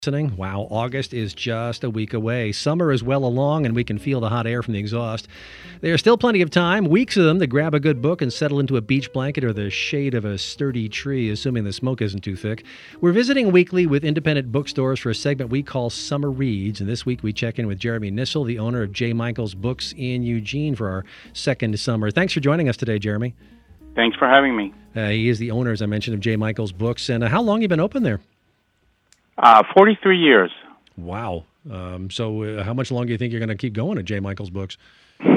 Listening. Wow, August is just a week away. Summer is well along, and we can feel the hot air from the exhaust. There's still plenty of time, weeks of them, to grab a good book and settle into a beach blanket or the shade of a sturdy tree, assuming the smoke isn't too thick. We're visiting weekly with independent bookstores for a segment we call Summer Reads, and this week we check in with Jeremy Nissel, the owner of J. Michael's Books in Eugene, for our second summer. Thanks for joining us today, Jeremy. Thanks for having me. He is the owner, as I mentioned, of J. Michael's Books. And how long have you been open there? 43 years. Wow. So how much longer do you think you're going to keep going at J. Michael's Books? I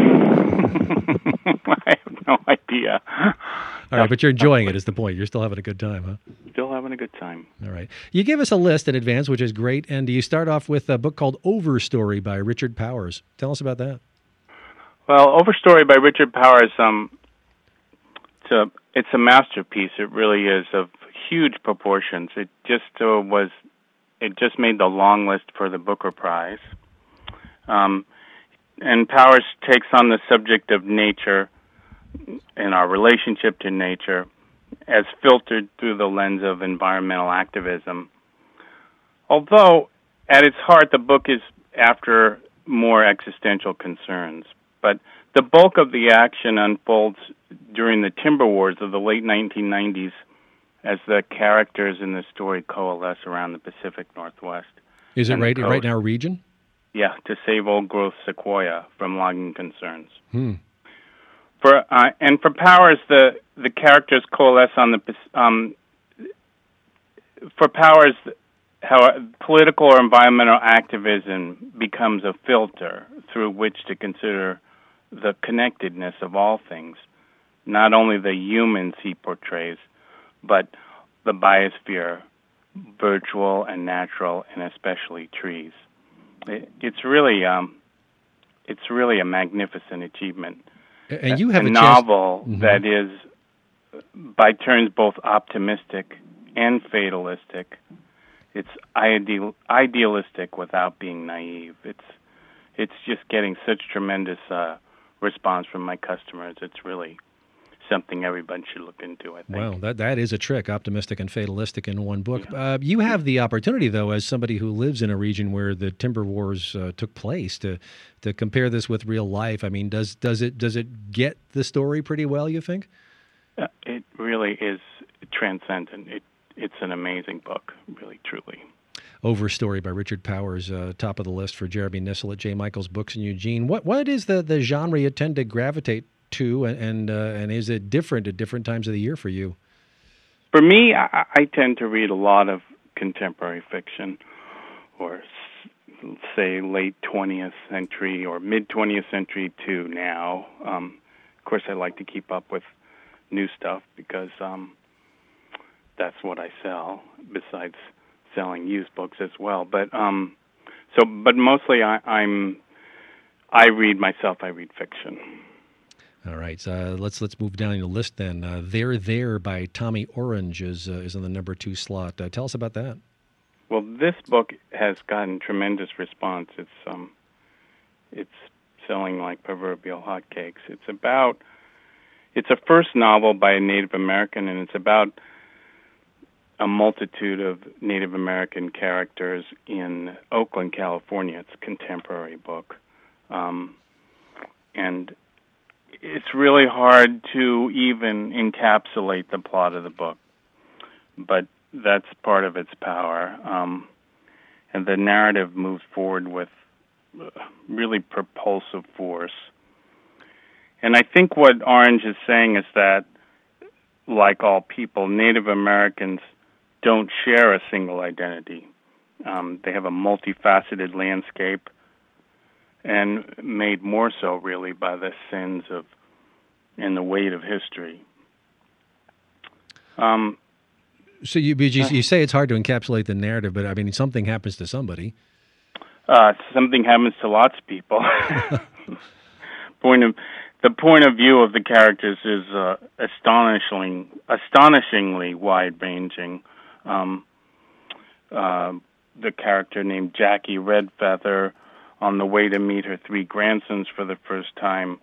have no idea. All right, but you're enjoying it is the point. You're still having a good time, huh? Still having a good time. All right. You give us a list in advance, which is great, and you start off with a book called Overstory by Richard Powers. Tell us about that. Well, Overstory by Richard Powers, it's a masterpiece. It really is, of huge proportions. It just made the long list for the Booker Prize. And Powers takes on the subject of nature and our relationship to nature as filtered through the lens of environmental activism. Although, at its heart, the book is after more existential concerns. But the bulk of the action unfolds during the timber wars of the late 1990s as the characters in the story coalesce around the Pacific Northwest. Is it right in our region? Yeah, to save old-growth sequoia from logging concerns. For Powers, the characters coalesce on the. For Powers, how political or environmental activism becomes a filter through which to consider the connectedness of all things, not only the humans he portrays, but the biosphere, virtual and natural, and especially trees. It's really a magnificent achievement. And you have a novel that is, by turns, both optimistic and fatalistic. It's idealistic without being naive. It's just getting such tremendous response from my customers. It's really something everybody should look into, I think. Wow, that is a trick, optimistic and fatalistic in one book. Yeah. You have the opportunity, though, as somebody who lives in a region where the timber wars took place, to compare this with real life. I mean, does it get the story pretty well, you think? It really is transcendent. It's an amazing book, really, truly. Overstory by Richard Powers, top of the list for Jeremy Nissel at J. Michael's Books in Eugene. What is the genre you tend to gravitate to, and is it different at different times of the year for you? For me, I tend to read a lot of contemporary fiction, or say late 20th century or mid 20th century to now. Of course, I like to keep up with new stuff because that's what I sell, besides selling used books as well. But mostly I read fiction. All right, let's move down the list then. There by Tommy Orange is in the number 2 slot. Tell us about that. Well, this book has gotten tremendous response. It's selling like proverbial hotcakes. It's a first novel by a Native American, and it's about a multitude of Native American characters in Oakland, California. It's a contemporary book, and it's really hard to even encapsulate the plot of the book, but that's part of its power. And the narrative moves forward with really propulsive force. And I think what Orange is saying is that, like all people, Native Americans don't share a single identity. They have a multifaceted landscape, and made more so, really, by the sins of and the weight of history. So you say it's hard to encapsulate the narrative, but I mean, something happens to somebody. Something happens to lots of people. The point of view of the characters is astonishingly wide-ranging. The character named Jackie Redfeather, on the way to meet her 3 grandsons for the first time,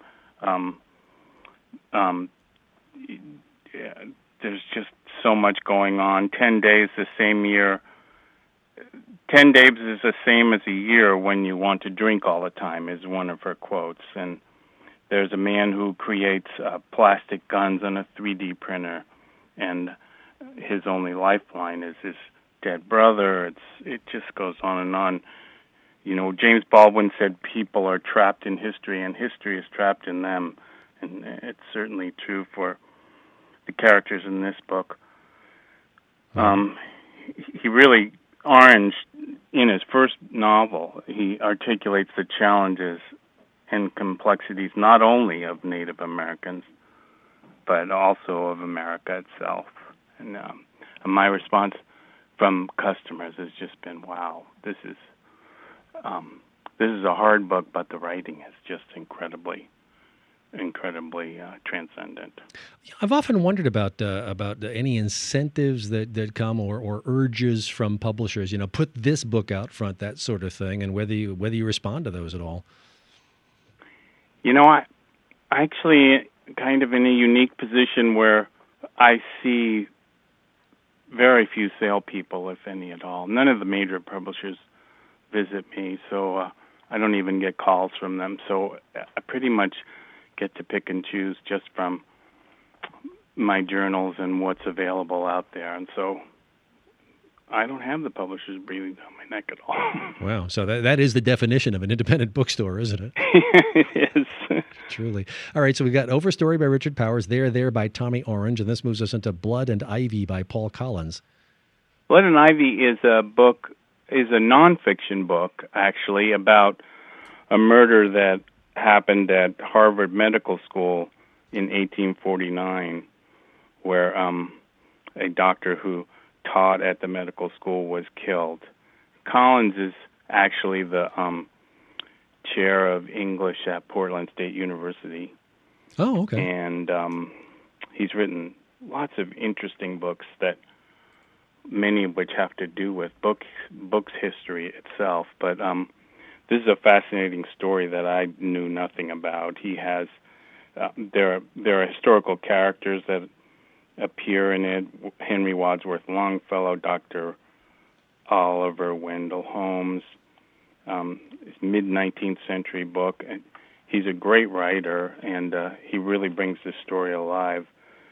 there's just so much going on. 10 days the same year, 10 days is the same as a year when you want to drink all the time, is one of her quotes. And there's a man who creates plastic guns on a 3D printer, and his only lifeline is his dead brother. It just goes on and on. You know, James Baldwin said people are trapped in history, and history is trapped in them. And it's certainly true for the characters in this book. He really, Orange, in his first novel, he articulates the challenges and complexities not only of Native Americans, but also of America itself. And my response from customers has just been, wow, this is a hard book, but the writing is just incredibly transcendent. I've often wondered about any incentives that come or urges from publishers. You know, put this book out front, that sort of thing, and whether you respond to those at all. You know, I actually kind of in a unique position where I see very few salespeople, if any at all. None of the major publishers visit me, so I don't even get calls from them. So I pretty much get to pick and choose just from my journals and what's available out there. And so I don't have the publishers breathing down my neck at all. Wow. So that is the definition of an independent bookstore, isn't it? It is. Truly. All right, so we've got Overstory by Richard Powers, There by Tommy Orange, and this moves us into Blood and Ivy by Paul Collins. Blood and Ivy is a nonfiction book, actually, about a murder that happened at Harvard Medical School in 1849, where a doctor who taught at the medical school was killed. Collins is actually the chair of English at Portland State University. Oh, okay. And he's written lots of interesting books, that many of which have to do with books history itself. But this is a fascinating story that I knew nothing about. He has there are historical characters that appear in it: Henry Wadsworth Longfellow, Dr. Oliver Wendell Holmes. It's mid-19th century book. He's a great writer, and he really brings this story alive.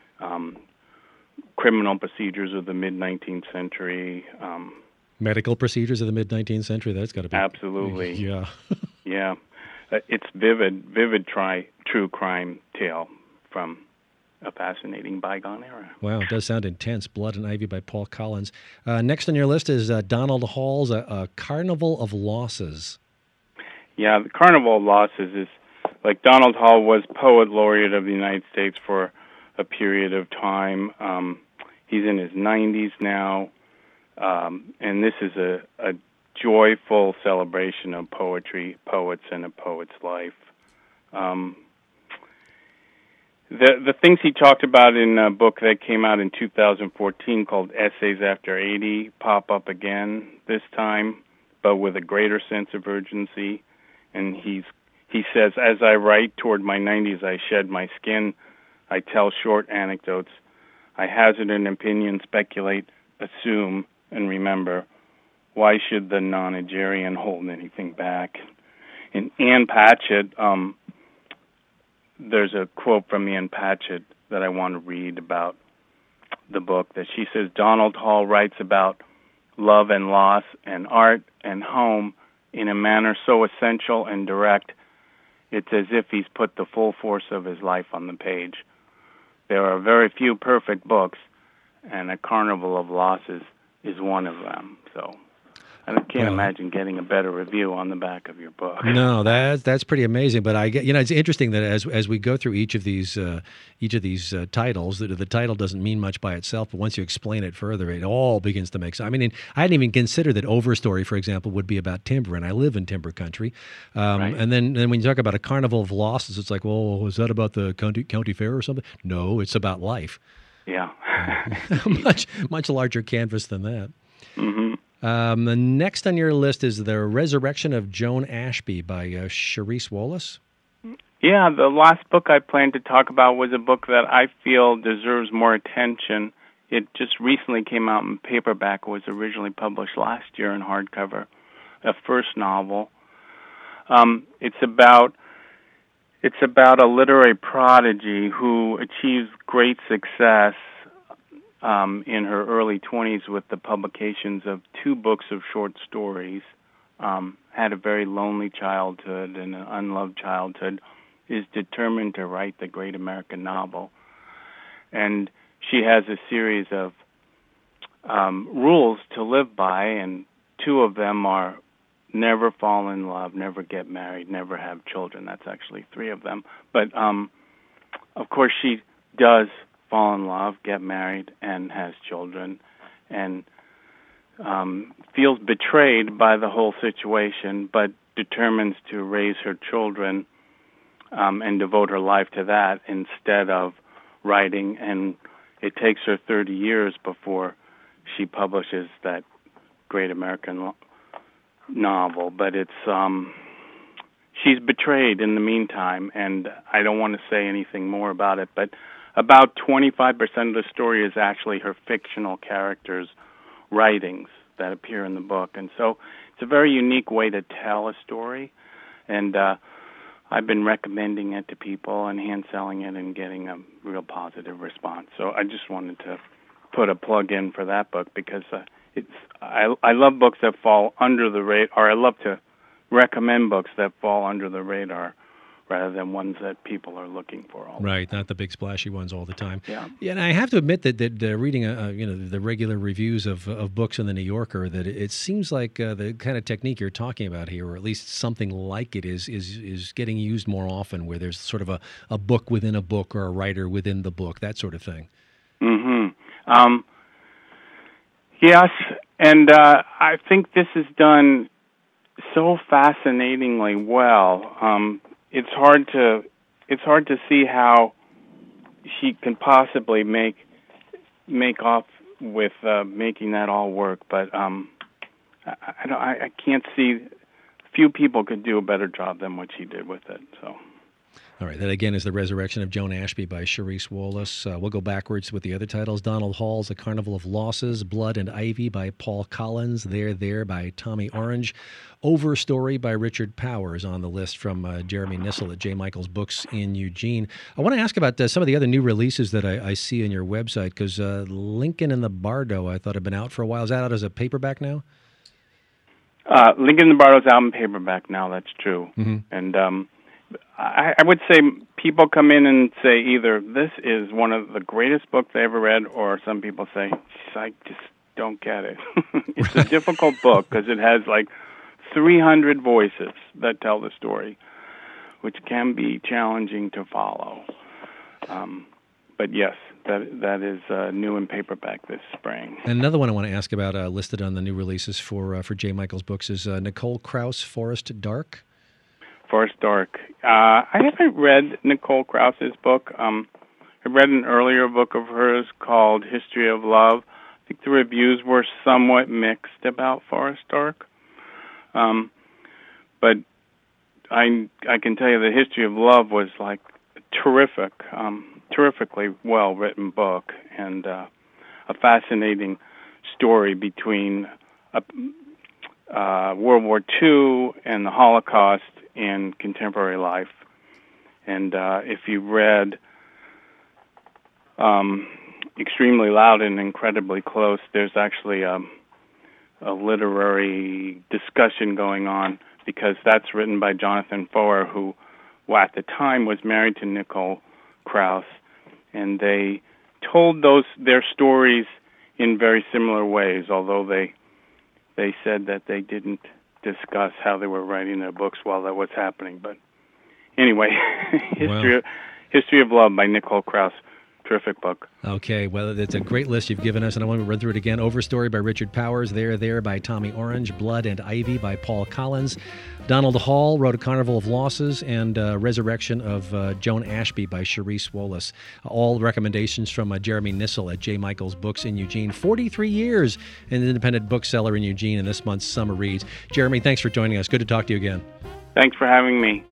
Criminal procedures of the mid-19th century. Medical procedures of the mid-19th century. That's got to be absolutely. Yeah. Yeah, it's vivid true crime tale from a fascinating bygone era. Wow, it does sound intense. Blood and Ivy by Paul Collins. Next on your list is Donald Hall's A Carnival of Losses. Yeah, the Carnival of Losses is, like, Donald Hall was Poet Laureate of the United States for a period of time. He's in his 90s now, and this is a joyful celebration of poetry, poets, and a poet's life. The things he talked about in a book that came out in 2014 called Essays After 80 pop up again this time, but with a greater sense of urgency. And he says, as I write toward my 90s, I shed my skin, I tell short anecdotes, I hazard an opinion, speculate, assume, and remember. Why should the nonagerian hold anything back? In Ann Patchett, there's a quote from Ann Patchett that I want to read about the book, that she says, Donald Hall writes about love and loss and art and home in a manner so essential and direct, it's as if he's put the full force of his life on the page. There are very few perfect books, and A Carnival of Losses is one of them. So I can't imagine getting a better review on the back of your book. No, that's pretty amazing. But I get, it's interesting that as we go through each of these titles, the title doesn't mean much by itself, but once you explain it further, it all begins to make sense. I mean, I hadn't even considered that Overstory, for example, would be about timber, and I live in timber country. Right. And then when you talk about A Carnival of Losses, it's like, well, is that about the county fair or something? No, it's about life. Yeah, much larger canvas than that. Mm-hmm. The next on your list is The Resurrection of Joan Ashby by Charisse Wallace. Yeah, the last book I planned to talk about was a book that I feel deserves more attention it just recently came out in paperback. It was originally published last year in hardcover, a first novel. It's about a literary prodigy who achieves great success in her early 20s with the publications of 2 books of short stories. Had a very lonely childhood and an unloved childhood, is determined to write the great American novel. And she has a series of rules to live by, and 2 of them are never fall in love, never get married, never have children. That's actually 3 of them. But, of course, she does fall in love, get married, and has children, and feels betrayed by the whole situation, but determines to raise her children and devote her life to that instead of writing. And it takes her 30 years before she publishes that great American novel. But it's she's betrayed in the meantime, and I don't want to say anything more about it, but about 25% of the story is actually her fictional characters' writings that appear in the book. And so it's a very unique way to tell a story, and I've been recommending it to people and hand-selling it and getting a real positive response. So I just wanted to put a plug in for that book, because I love books that fall under the radar, or I love to recommend books that fall under the radar rather than ones that people are looking for all the time. Right, not the big splashy ones all the time. Yeah. Yeah, and I have to admit that reading the regular reviews of books in the New Yorker, that it seems like the kind of technique you're talking about here, or at least something like it, is getting used more often, where there's sort of a book within a book, or a writer within the book, that sort of thing. Mm-hmm. Yes, and I think this is done so fascinatingly well. It's hard to see how she can possibly make off with making that all work. But I can't see. Few people could do a better job than what she did with it. So. All right, that again is The Resurrection of Joan Ashby by Charisse Wallace. We'll go backwards with the other titles. Donald Hall's A Carnival of Losses, Blood and Ivy by Paul Collins, There by Tommy Orange, Overstory by Richard Powers on the list from Jeremy Nissel at J. Michael's Books in Eugene. I want to ask about some of the other new releases that I see on your website, because Lincoln and the Bardo, I thought, had been out for a while. Is that out as a paperback now? Lincoln and the Bardo's out in paperback now, that's true. Mm-hmm. And I would say people come in and say either this is one of the greatest books they ever read, or some people say, I just don't get it. It's a difficult book because it has like 300 voices that tell the story, which can be challenging to follow. But yes, that is new in paperback this spring. And another one I want to ask about, listed on the new releases for J. Michael's Books, is Nicole Krauss, Forest Dark. Forest Dark. I haven't read Nicole Krauss's book. I read an earlier book of hers called History of Love. I think the reviews were somewhat mixed about Forest Dark. But I can tell you the History of Love was like a terrifically well-written book, and a fascinating story between World War II and the Holocaust in contemporary life. And if you read Extremely Loud and Incredibly Close, there's actually a literary discussion going on, because that's written by Jonathan Foer, who at the time was married to Nicole Krauss, and they told their stories in very similar ways, although they said that they didn't discuss how they were writing their books while that was happening. But anyway, History of Love by Nicole Krauss. Terrific book. Okay, well, it's a great list you've given us, and I want to run through it again. Overstory by Richard Powers, There by Tommy Orange, Blood and Ivy by Paul Collins. Donald Hall wrote A Carnival of Losses, and Resurrection of Joan Ashby by Charisse Wallace. All recommendations from Jeremy Nissel at J. Michael's Books in Eugene. 43 years an independent bookseller in Eugene in this month's Summer Reads. Jeremy, thanks for joining us. Good to talk to you again. Thanks for having me.